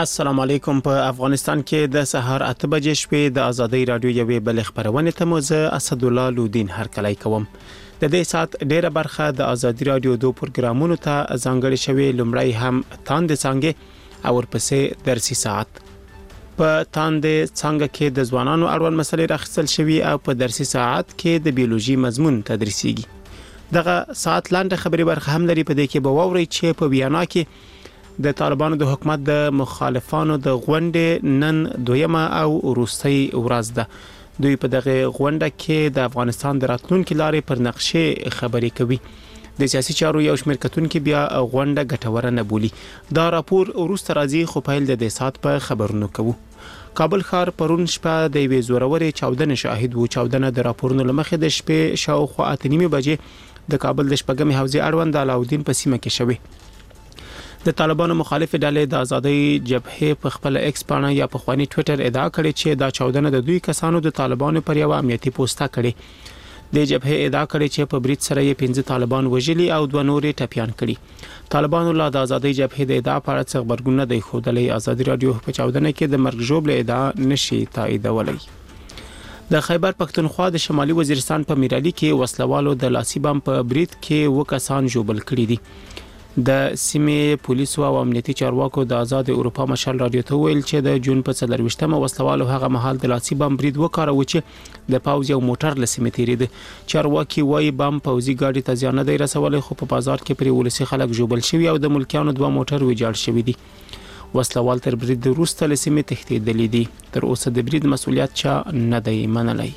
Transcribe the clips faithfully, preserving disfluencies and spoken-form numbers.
السلام علیکم. په افغانستان کې د سهار اته بجې شپې د ازادي رادیو یوې بل خبرونه ته موزه اسدالله لودین هرکلی کوم. د دې سات ډیره برخه د ازادي رادیو دوه پروګرامونو ته ځانګړې شوې. لومړی هم تاند څنګه او ورپسې درسي ساعت. په تاند څنګه کې د ځوانانو اړوند مسلې راخصل شوي او په درسي ساعت کې د بیولوژي مضمون تدریسيږي. دغه ساعت لاندې خبري برخه هم لري. په دې کې به ووري چې په ویانا کې د طالبانو د حکومت د مخالفانو د غونډې نن دویمه او وروستۍ ورځ ده. دوی په دغه غونډه کې د افغانستان د راتلونکو لارې پر نقشې خبرې کوي. د سیاسي چارو یو شمېر کتونکو بیا غونډه ګټوره نه بولي. دا راپور وروسته راځي خو په هیل د دې سات په خبرونو کوو. کابل ښار پرون شپه د وی زورورې چاودنې شاهد وو. چاودنه د راپورونو لمخې د شپې شاوخوا اته نیمه بجې د کابل د شپږمې حوزې اړوند د علاودین په سیمه کې شوه. د طالبانو مخالف ډلې د آزادۍ جبهې په خپل ایکس پاڼه یا په خواني ټوئیټر ادعا کړې چې دا چاودنه د دوی کسانو د طالبانو پر یو امنیتي پوسټه کړې. د جبهې ادعا کړې چې په بریټ سره یې پنځه طالبان وژلي او دوه نورې ټپيان کړي. طالبانو لا د آزادۍ جبهې د ادعا په اړه څه خبرګون نه دی ښودلی. آزادي رادیو په چاودنه کې د مرګ ژوبل ادعا نشي تاییدولی. د خیبر پښتونخوا د شمالي وزیرستان په میرالي کې وسلوالو د لاسي بم په بریټ کې وکسان ژوبل کړي دي. د سیمې پولیسو او امنیتي چارواکو د آزاد اروپا مشال رادیو ته ویل چې د جون په څلرويشتمه وسلوالو هغه مهال د لاسي بم برید وکړو چې د پاوز یو موټر لسمې تیریده. چارواکي وايي بم پوزي گاډي ته ځان نه دی رسولي خو په بازار کې پرې ولسی خلک جوبل شوی او د ملکیانو دوه موټر ویجاړ شوی دي. وسلوال تر برید وروسته لسمې تښتیدلې دي. تر اوسه د برید مسؤلیت چا نه دی منلی.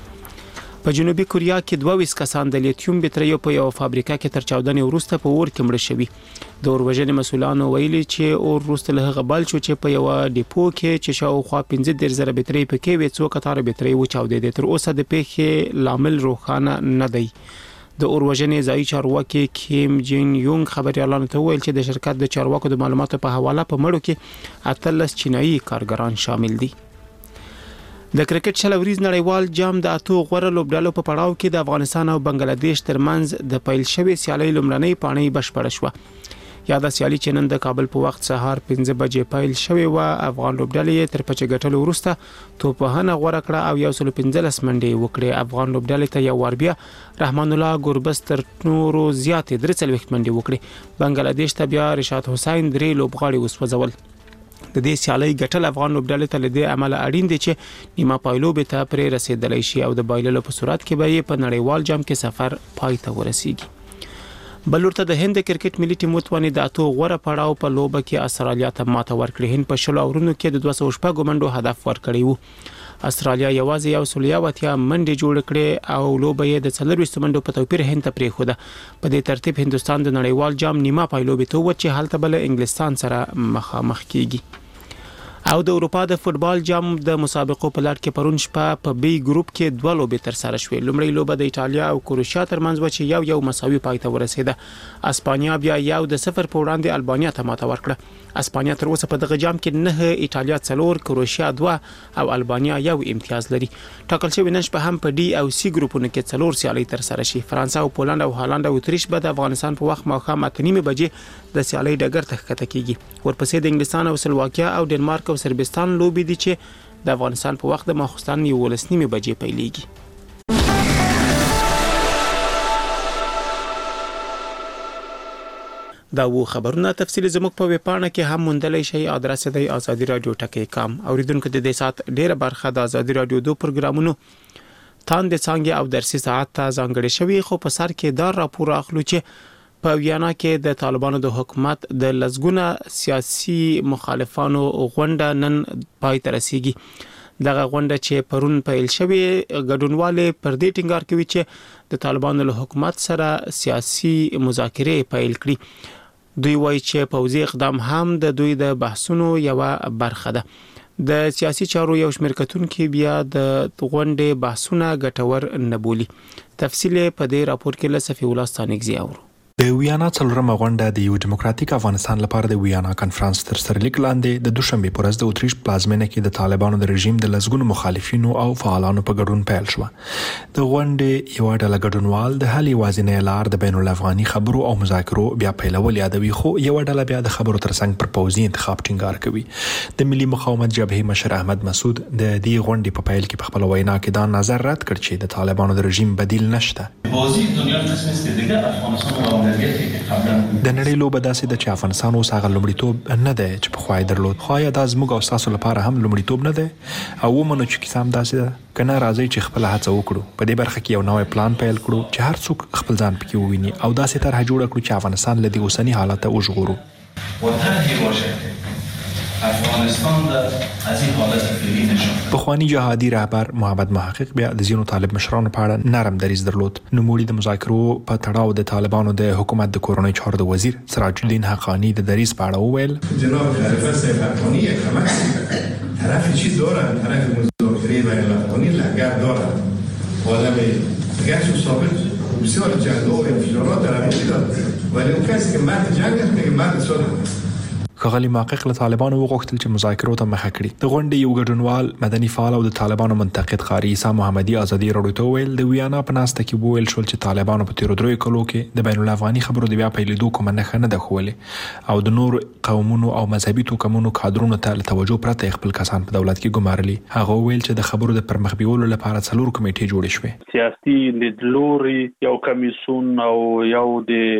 په جنوبي کوریا کې دوه ویس کسان د لیتیوم بټریو په یو فابریکه کې تر چاودنې وروسته په اور کې مړ شوي. د اوروژنې مسولانو ویلي چې اور وروسته له هغه بل شو چې په یو ډیپو کې چې شاوخوا پنځه دېرش زره بټري پکې وي څو کتار بټري وچاودې. تر اوسه د پیښې لامل روښانه نه دی. د اوروژنې ځای چارواکي کیم جین یونګ خبريالانو ته ویل چې د شرکت د چارواکو د معلوماتو په حواله په مړو کې اتلس چینایي کارګران شامل دي. د کرکټ شلوريز نړیوال جام د اتو غوړه لوبډالو په پړاو کې د افغانستان او بنگلاديش ترمنځ د پیل شوی سیالي لومړنۍ پاڼې بشپړه شوه. یا د سیالي چې نن د کابل په وخت سهار پنځه بجې پیل شوی و. افغان لوبډالې تر پچ ګټلو وروسته توپهنه غوړه کړه او یو سل پنځلس منډې وکړې. افغان لوبډالې ته یو ور بیا رحمان الله ګوربز تر نورو زیاتې درې څلوېښت منډې وکړې. بنگلاديش ته بیا رشاد حسین درې لوبغاړي وسوځول. د دې سیالي ګټل افغان لوبډلې ته لدې عمل اړین دي چې نیمه پایلوب ته پرې رسیدلای شي او د بایللو په صورت کې به په نړیوال جام کې سفر پای ته ورسیږي. بلورته د هند کرکټ ملي ټیم وتواني د اتو غوړه پړاو په لوبه کې استرالیا ته ماته ورکړي. هند په شلو اورونو کې د دوه سوه شپږ منډو هدف ورکړی وو. استرالیا یوازې یو سل یواتیا منډې جوړ کړې او لوبه یې د څلرويشت منډو په توپیر هند ته پریښوده. په دې ترتیب هندستان د نړیوال جام نیمه پایلوب ته و چې هلته بل انګلستان سره مخامخ کیږي. او د اروپا د فوتبال جام د مسابقو په لړ کې پرون شپه په بي ګروپ کې دوه لوبې تر سره شوې. لومړی لوبه د ایټالیا او کروشیا ترمنځ و چې یو یو مساوي پای ته ورسېده. اسپانیا بیا یو د صفر په وړاندې البانیا ته ماته ورکړه. اسپانیا تر اوسه په دغه جام کې نه، ایټالیا څلور، کروشیا دوه او البانیا یو امتیاز لري. ټاکل شوی نن شپه هم په ډي او سي ګروپونو کې څلور سیالي تر سره شي. فرانسه او پولند او هالند او اتریش به د افغانستان په وخت ماښام اته نیمه بجې د سیالي ډګر ته ښکته کیږي. ورپسې د انګلستان او سلواکیا او ډنمارک او سربستان لوبي دي چې د افغانستان په وخت د ماخوستن یولس نیمه بجې پیلېږي. دا وو خبرونه تفصیلی زموږ په ویبپاڼه کې هم موندلی شئ. ادرس دی آزادی رادیو ټکی کام. اوریدونکو د دې سات ډیره برخه د آزادی رادیو دوه پروګرامونو تاند څنګه او درسي ساعت ته ځانګړي شوی. خو په سر کې دا راپور اخلو چې په ویانا کې د طالبانو د حکومت د لزګونه سیاسي مخالفانو غونډه نن پای ته رسیږي. دغه غونډه چې پرون پیل شوی ګډونوالې پر دې ټینګار کوي چې د طالبانو له حکومت سره سیاسي مذاکرې پیل کړي. دوی وایي چې پوځي اقدام هم د دوی د بحثونو یو برخه ده. د سیاسي چارو یو شمېر کتونکو بیا د غونډې بحثونه ګټور نه بولي. تفصیل په دې راپور کې له صفي الله ستانګزي اورو. د ویانا څلورمه غونډه د یو دیموکراتیک افغانستان لپاره د ویانا کانفرنس تر سرلیک لاندې د دوشنبه په ورځ د اتریش پلازمینه کې د طالبانو د رژیم د لسګونو مخالفینو او فعالانو په ګډون پیل شو. د غونډې یو ډله ګډونوال د حل یوازینۍ لار د بین الافغاني خبرو او مذاکرو بیا پیلول یادوي، خو یو ډله بیا د خبرو ترڅنګ پر پوځي انتخاب ټینګار کوي. د ملي مقاومت جبهې مشر احمد مسعود د دې غونډې په پیل کې په خپل وینا کې دا نظر رد کړ چې د طالبانو د رژیم بدیل نشته. بازی دنیا قسم است دیگه افغانستان د نړۍ لوبه داسې ده چې افغانستان اوس هغه لومړیتوب نه دی چې په خوای درلود، خو یا د زموږ او تاسو لپاره هم لومړیتوب نه دی او ومنو چې کیسه هم داسې ده. کنه راځي چې خپل هڅه وکړو، په دې برخه کې یو نوې پلان پیل کړو چې هر څوک خپل ځان پکې وویني او داسې طرحه جوړه کړو چې افغانستان له دې اوسني حالت وژغورو. وطن باشه افغانستان از این حالت فعلی نشون. پخوانی جهادي رهبر محمد محقق بیا د زینو طالب مشرانو په اړه نرم دریځ درلود. نوموړي د مذاکرو په تړاو د طالبانو د حکومت د کورنۍ چارو د وزیر سراج الدین حقانی د دریځ په اړه وویل: جناب خلیفه صاحب حقانی کمک طرف چی دارن، طرف مذاکره بین الافغانی لنگر دارن، آدم گرچه ثابت بسیار جنگ و انفجارات در همین داد، ولی اون کسی که مرد جنگ است میگه مرد صلح. ښاغلي محقق له طالبانو وغوښتل چې مذاکرو ته مخه کړي. د غونډې یو ګډونوال مدني فعال او د طالبانو منتقد قاری عیسی محمدي ازادي راډیو ته وویل د ویانا په ناسته کې وویل شول چې طالبانو په تیرو دریو کلو کې د بین الافغاني خبرو د بیا پیلېدو کومه نښه نه ده ښولې او د نور قومونو او مذهبي توکمونو کادرونو ته له توجه پرته خپل کسان په دولت کې ګمارلي. هغه وویل چې د خبرو د پرمخ بیولو لپاره څلور کمیټې جوړې شوې. سیاسي لیدلوري یو کمیسون او یو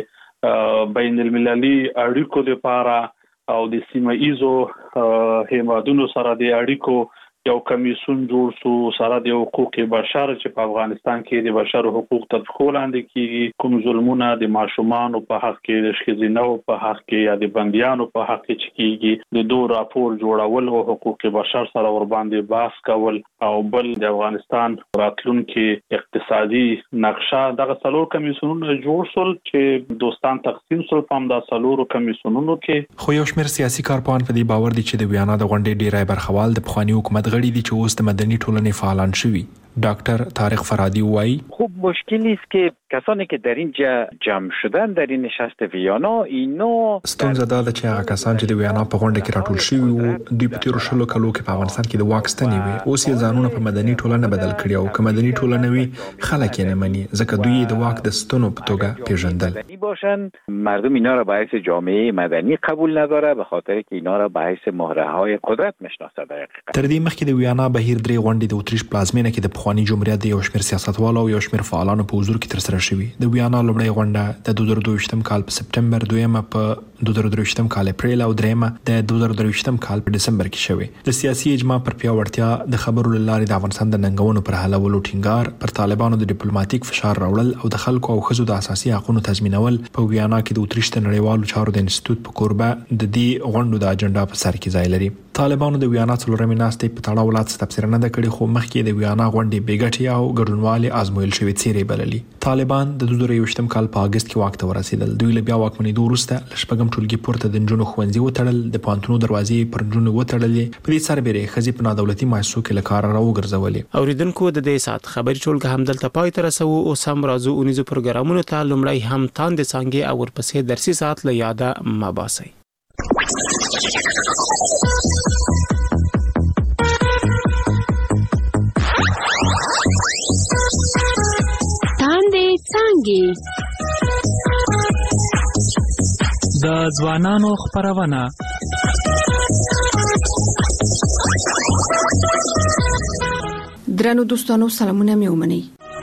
د بین المللي اړیکو لپاره او د سیمه ایزو هیوادونو سره د اړیکو یو کمیسون جوړ شو سره د حقوق بشر چې په افغانستان کې د بشر حقوق تطبیق وړاندې کیږي، کوم ظلمونه د ماشومان په حق کې، د ښځینو په حق کې یا د بنديانو په حق کې چې کیږي، د دوه راپور جوړول او حقوق بشر سره ور باندې بحث کول او بل د افغانستان راتلونکي اقتصادي نقشه. دغه څلور کمیسونونه جوړ شول چې دوستان تقسیم شول په همدا څلورو کمیسونونو کې. خو یو شمېر سیاسي کارپوهان په دې باور دي چې د ویانا د غونډې ډیری برخوال د پخواني حکومت غړي دي چې اوس د مدني ټولنې فعالان شوي. ډاکټر طارق فرادی وایي: خوب مشکلی است که کسانی که در اینجا جمع شدن در این نشست ویانا اینا ستونزه دا ده چې هغه کسان چې د ویانا په غونډه کې راټول شوي وو دوی په تیرو شلو کلو کې په افغانستان کې د واک ستنې وي، اوس یې ځانونه په مدني ټولنه بدل کړي او که مدني ټولنه وي خلک یې نه مني ځکه دوی د واک د ستنو په توګه پیژندل. باشن مردم اینا را به حیث جامعه مدنی قبول نداره به خاطر که اینا را به حیث مهره‌های قدرت میشناسه. در حقیقت تر دې مخکې د ویانا بهیر درې غونډې د اتریش پلازمینه کې د پخواني جمهوریت د یو شمېر سیاستوالو او یو شمېر فعالانو په حضور کې ترسره شوي. د ویانا لومړۍ غونډه د دوه زره دوه ویشتم کال په سپټمبر، دویمه په دوه زره درې ویشتم کال اپریل او دریمه د دوه زره درې ویشتم کال په دسمبر کې شوې. د سیاسي اجماع پر پیاوړتیا، د خبرو له لارې د افغانستان د ننګونو پر حلولو ټینګار، پر طالبانو د ډیپلوماټیک فشار راوړل او د خلکو او ښځو د اساسي حقوقو تضمینول په ویانا کې د اتریش د نړیوالو چارو د انسټیټیوټ په کوربه د دې غونډو د اجنډا په سر کې ځای لري. طالبانو د ویانا څلورمې ناستې په تړاو لا څه تبصره نه ده کړې، خو مخکې د ویانا غونډې بې ګټې او ګډونوالې ازمویل شوې څیرې بللي. طالبان د دوه زره یوویشتم کال په اګست کې واک ته ورسېدل. دوی له بیا واکمنېدو وروسته له شپږم ټولګي پورته د نجونو ښوونځي وتړل، د پوهنتونونو دروازې پر نجونو وتړلې، په دې سربېره ښځې په نادولتي مؤسسو کې له کاره راوګرځولې. اوریدونکو د دې سات خبري ټولګه همدلته پای ته رسوو. اوس هم راځو اونیزو پروګرامونو ته. لومړی هم تاند څنګه او ورپسې درسي ساعت له یاده مباسي. د ځوانانو خبرونه درنو دوستانو سلامونه مې ومنئ.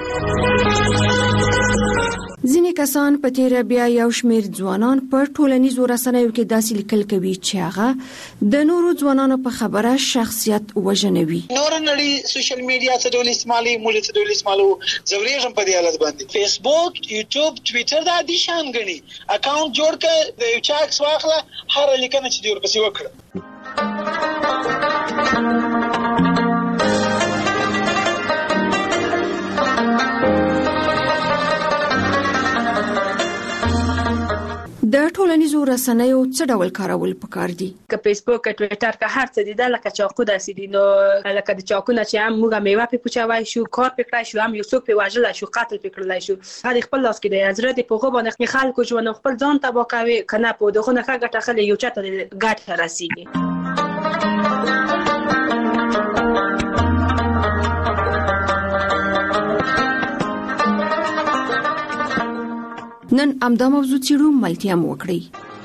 ځینې کسان په تیر بیا یو شمېر ځوانان په ټولنیزو رسنیو کې داسې لیکل کوي چې هغه د نورو ځوانانو په خبره شخصیت وژنوي. نور نړۍ سوشل میډیا څه ډول استعمالي، موږ څه ډول استعمالو، زوريږم په دې حالت باندې. فیسبوک، یوټیوب، ټوئیټر دا دي شان غني اکاونټ جوړ کړه، د یو چا عکس واخله، هر لیکنه چې دی ورپسې وکړه. د ټولنیزو رسنیو څه ډول کارول پکار دي؟ که فیسبوک، ټویټر، که هر څه دي د لکه چاقو داسې دي، نو لکه د چاقو نه چې هم موږ میوه په پوچوای شو، کار پکړای شو، هم یو څوک په واجل شو، قتل پکړلای شو. هغه خپل لاس کې د حضرت په غو باندې خلکو ژوند خپل ځان تبا کوي، کنه په دغه نه ګټه خلک یو چاته ګټه رسیږي. نن امدا موضوع چیرو ملتیا مو وکړي.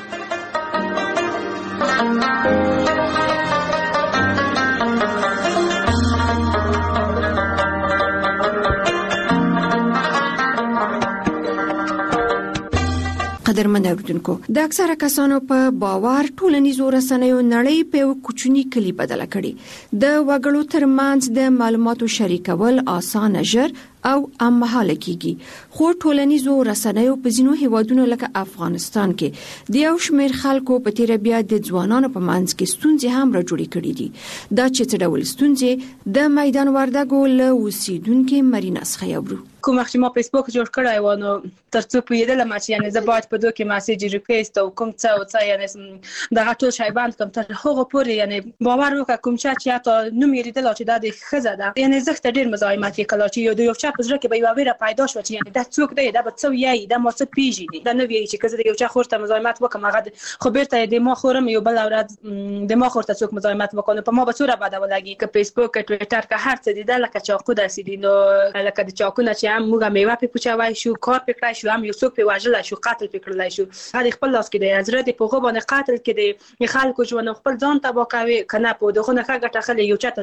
قدرمن اوریدونکو، د اکثره کسانو په باور ټولنیزو رسنیو نړۍ په کوچنی کلی بدله کړي. د وګړو ترمنځ د معلوماتو شریکول اسانه، ژر او امهاله کیږي. خو ټولنیزو رسنیو په ځینو هیوادونو لکه افغانستان کې د یو شمېر خلکو په تیر بیا د ځوانانو په منځ کې ستونزې هم راجوړې کړې دي. دا چې څه ډول ستونزې د میدان وردګو له اوسیدونکو مرینا څخه یورو. کوم وخت ما فیسبوک جوړ کړای و، نو ترڅو په یده لمه چې یعنی زه باید په دوه کې میسج ریکوست او کوم څه او څه یعنی دغه ټول شی باندې کوم تر هغه پورې یعنی باور وکړه کوم چې تا نو مې لیدل چې دا د خزه ده، یعنی زه ته ډیر مزاحمت کړل چې یو د یو چا په زړه کې به یو ویره پیدا شو چې یعنی دا څوک دی، دا به څو یی، دا ما څه پیژني، دا نو وی چې کزه د یو چا خورته مزاحمت وکم، هغه خو بیرته د ما خورم یو بل اوراد د ما خورته څوک مزاحمت وکړي په ما به څوره بده ولګي. که فیسبوک، ټویټر، که هر څه دي د لکه چاقو داسې دي، نو لکه د چاقو نه چې هم موږ میوه پوچوای شو، کار پکړای شو، هم یو څوک په واجل شو، قتل پکړلای شو. هغه خپل لاس کې د حضرت په غو باندې قتل کې د خلکو ژوند خپل ځان تبا کوي، کنه په دغه نه ګټه خلک یو چاته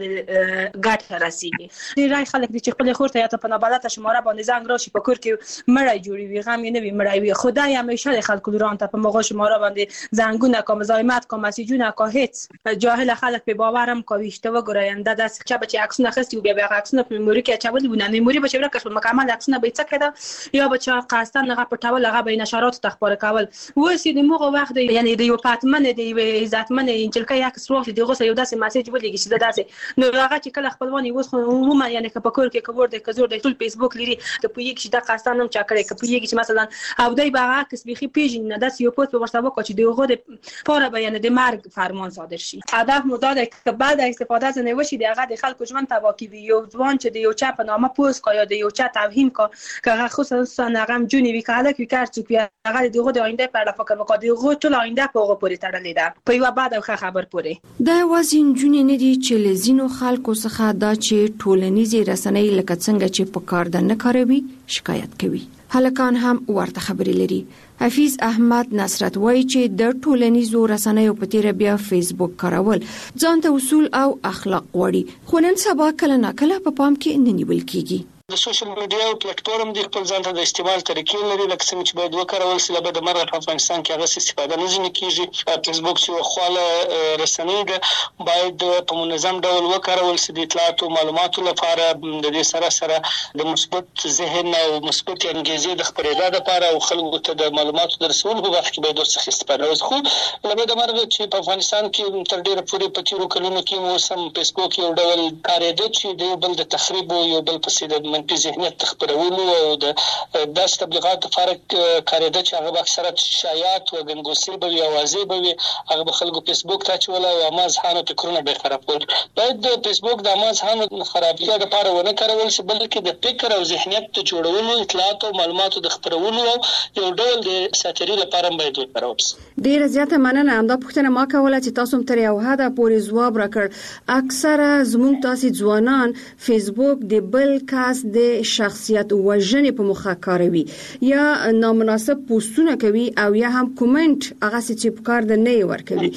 ګټه رسیږي. ډیری خلک چې خپل خورته یا ته په نابلته شماره باندې زنګ راشي په کور کې مړی جوړي وي، غم نه وي مړی وي. خدای همیشه خلکو لوران ته په مغه شماره باندې زنګونه کوم، مزاحمت کوم، مسیجونه کو، هیڅ جاهل خلک په باورم کوي چې وګورئ دا داس چې بچي عکسونه خستي او بیا عکسونه په میموري کې اچولي ونه، میموري به چیرې کښ مکمل عکسونه به څه کړه یا بچا قاستان هغه پټول، هغه به نشرات تخبار کول. وسی د موغه وخت یعنی د یو پاتمن د یو عزتمن انجلکه یک سروخ د غوسه یو داسې میسج ولېږي چې داسې نو هغه چې کله خپلوانی وس خو عموما یعنی که په کور کې کور د کزور د ټول فیسبوک لري ته په یک چې د قاستان هم چا کړی که په یک چې مثلا او دای باغه کس بيخي پیژن نه داس یو پوسټ په ورسره وکړي چې دغه د پاره بیان د مرګ فرمان صادر شي. هدف مو دا ده چې بعد استفاده از نوشي دغه د خلکو ژوند تبا کوي. یو ځوان چې د یو چا په نامه پوسټ کوي یا د یو چا توهین کوي که خصوصا هغه جونی وی کاله کې کار چې بیا هغه دغه د آینده په اړه فکر وکړي، دغه ټول آینده په هغه پورې تړلې ده په یو بعد خبر پورې. د وازین جونی نه دي چې لزینو خلکو څخه دا چې ټولنیزې رسنۍ لکه څنګه چې په کار د نه کاروي شکایت کوي. هلکان هم ورته خبرې لري. حفیظ احمد نصرت وایي چې د ټولنیزو رسنیو په تیر بیا فیسبوک کارول ځان ته اصول او اخلاق وړي، خو نن سبا کله ناکله په پام کې نه نیول کیږي. د سوشل میډیا او پلیټفارم د خپل ځان ته د استعمال طریقې لري، لکه څنګه چې باید وکارول شي. لبد مرغه په افغانستان کې هغه استفاده نه ځنې کیږي. فیسبوک چې خواله رسنۍ ده باید په منظم ډول وکارول شي د اطلاعات او معلوماتو لپاره، د دې سره سره د مثبت ذهن او مثبت انګیزې د خپرېدا لپاره او خلکو ته د معلوماتو د رسولو په وخت کې باید ورڅخه استفاده وشي. خو لبد مرغه چې په افغانستان کې تر ډیره پورې په تیرو کلونو کې مو سم فیسبوک یو ډول کارېده چې د یو بل د تخریب او یو بل په سیده منفي ذهنیت خپرولو او د داسې تبلیغاتو فرق کارېده چې هغه اکثره شایعات او ګنګوسې به وي، اوازې به وي، هغه به خلکو فیسبوک ته اچول او امازحانو فکرونه به خرابول. باید د فیسبوک د امازحانو خرابتیا لپاره ونه کارول شي، بلکې د فکر او ذهنیت د جوړولو، اطلاعات او معلوماتو د خپرولو او یو ډول د ساتري لپاره باید وکارول شي. ډیره زیاته مننه. همدا پوښتنه ما کوله چې تاسو تر یو حده پورې ځواب راکړ. اکثره زموږ تاسو ځوانان فیسبوک د بل کس د شخصیت وژنې په مخه کاروي یا نامناسب پوسټونه کوي او یا هم کومنټ هغه چې په کار د نه ورکوي.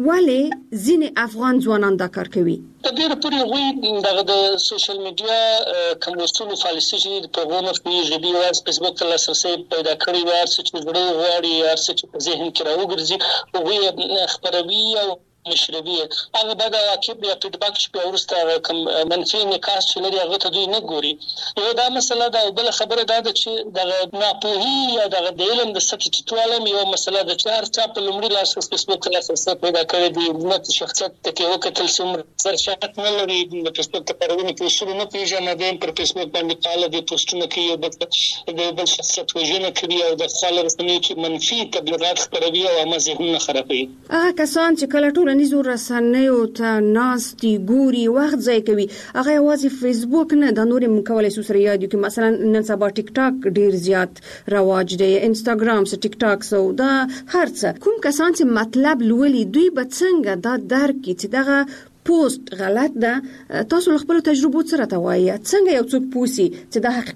ولې ځینې افغان ځوانان دا کار کوي؟ د ډیره پورې غوي دغه د سوشل میډیا کوم اصول فالسي چې په غوونه پیږي دی واس فیسبوک ته لاسرسي پیدا کړی و، هر څه چې غوړي غواړي، هر څه چې په ذهن کې راوګرځي غوي خبروي او مشربي هغه بعد عقب یا فیډباک چې په ورسته کوم منفي نکاس چې لري هغه ته دوی نه ګوري. یو دا مسله ده او بل خبره دا ده چې د ناپوهي یا د علم د سطح ټیټوالم یو مسله ده چې هر چا په لومړي لاس په فیسبوک کې اساس پیدا کړی دی نو شخصیت ته وکتل څومره سر شات نه لري د فیسبوک ته پرونه کې شروع نه پیژنه د پر فیسبوک باندې قاله د پوسټونه کوي او د بل شخصیت وژنه کوي او د خلک رسنۍ چې منفي تبلیغات خپروي او هم ذهنونه خرابوي. هغه کسان چې کله ټولنیزو رسنیو ته ناستي ګوري وخت ځای کوي هغه یوازې فیسبوک نه د نورې مکولای سو سره یاد کې مثلا نن سبا ټیک ټاک ډیر زیات رواج دی انستګرام سره ټیک ټاک سو دا هرڅه کوم کسان چې مطلب لولي دوی به څنګه دا درک چې دغه پوسټ غلط ده تاسو خپل تجربو سره توایي څنګه یو څوک پوسی چې دا